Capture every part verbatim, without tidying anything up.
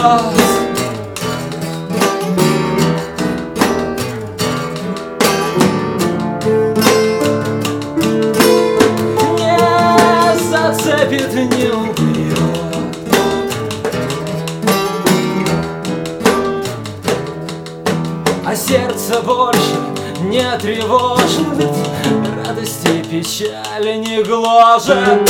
Не зацепит, не убьет. А сердце больше не тревожит, радости и печали не гложет.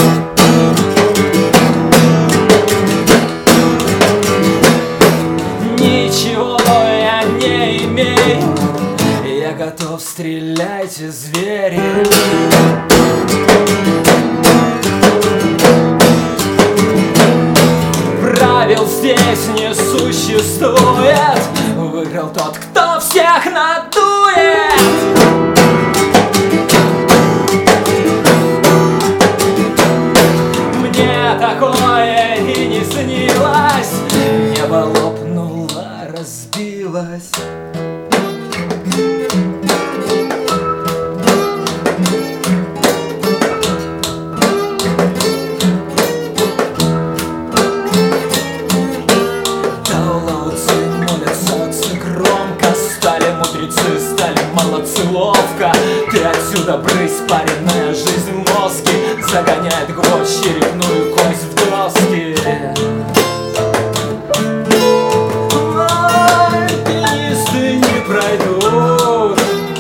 Ничего я не имею, я готов, стреляйте, звери. Правил здесь не существует, выиграл тот, кто всех надует. Мне такое и не снилось, небо лопнуло, разбилось. Стали молодцы, ловко. Ты отсюда брысь, паренная жизнь в мозге загоняет гвоздь, черепную кость в доски. Альпинисты не пройдут.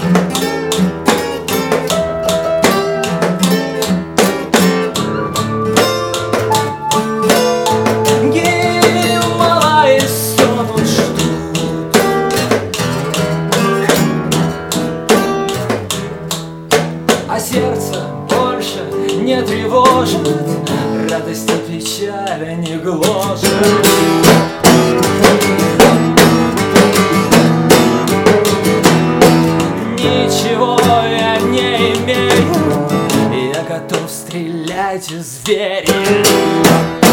Гималаи стонут, ждут. А сердце больше не тревожит, радость и печаль не гложет. Ничего я не имею, я готов, стреляйте, звери.